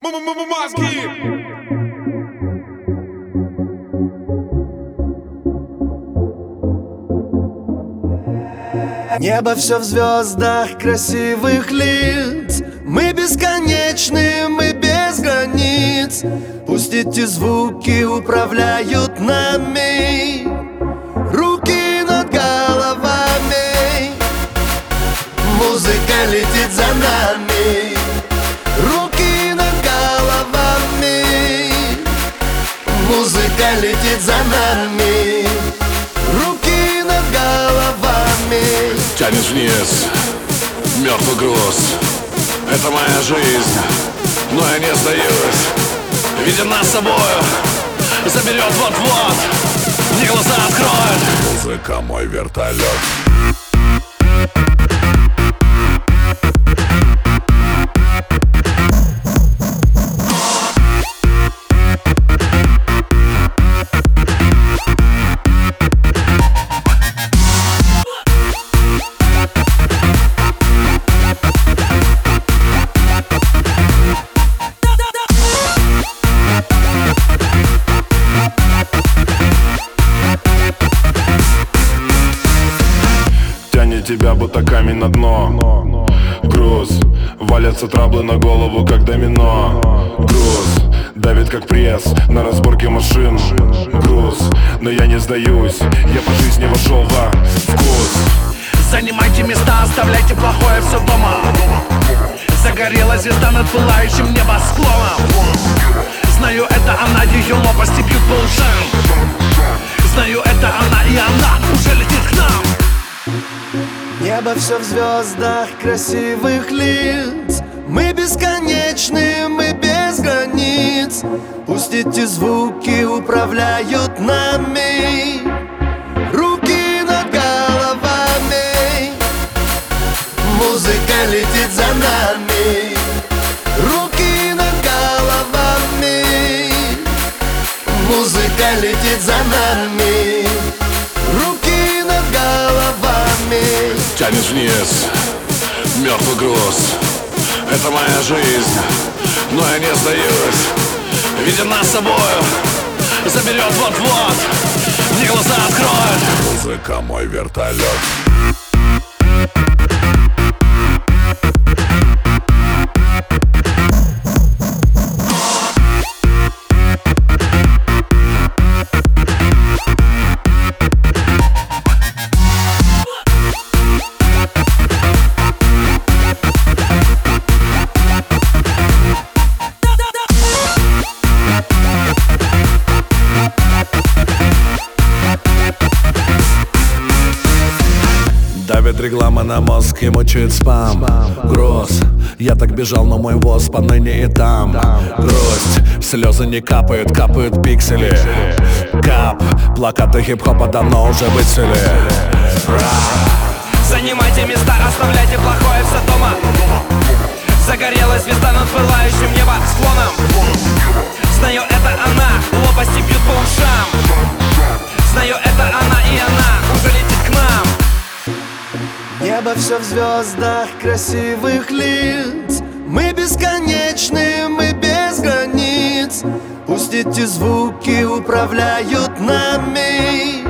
Мозги! Небо все в звездах красивых лиц. Мы бесконечны, мы без границ. Пусть эти звуки управляют нами. Руки над головами. Музыка летит за нами. Руки над головами. Музыка летит за нами. Руки над головами. Тянет вниз мертвый груз. Это моя жизнь, но я не сдаюсь. Видя нас с собою, заберет вот-вот. Мне глаза откроет. Музыка мой вертолет. Тебя будто камень на дно. Груз, валятся траблы на голову, как домино. Груз, давит как пресс на разборке машин. Груз, но я не сдаюсь, я по жизни вошел во вкус. Занимайте места, оставляйте плохое все дома. Загорела звезда над пылающим небосклоном. Знаю, это она, ее лопасти бьют по ушам. Знаю, это она, и она уже летит к нам. Небо все в звездах красивых лиц. Мы бесконечны, мы без границ. Пусть эти звуки управляют нами. Руки над головами. Музыка летит за нами. Руки над головами. Музыка летит за нами. Руки над головами. Тянет вниз мертвый груз. Это моя жизнь, но я не сдаюсь. Видя нас с собою, заберет вот-вот. Мне глаза откроет. Музыка мой вертолет. Давит реклама на мозг и мучает спам. Груз, я так бежал, но мой воз поныне и там. Грусть, слезы не капают, капают пиксели. Кап, плакаты хип-хопа давно уже выцвели. Занимайте места, оставляйте плохое все дома. Загорела звезда над пылающим небосклоном. Знаю, это она, лопасти бьют по ушам. Знаю, это она, и она уже летит к нам. Небо все в звездах красивых лиц. Мы бесконечны, мы без границ. Пусть эти звуки управляют нами.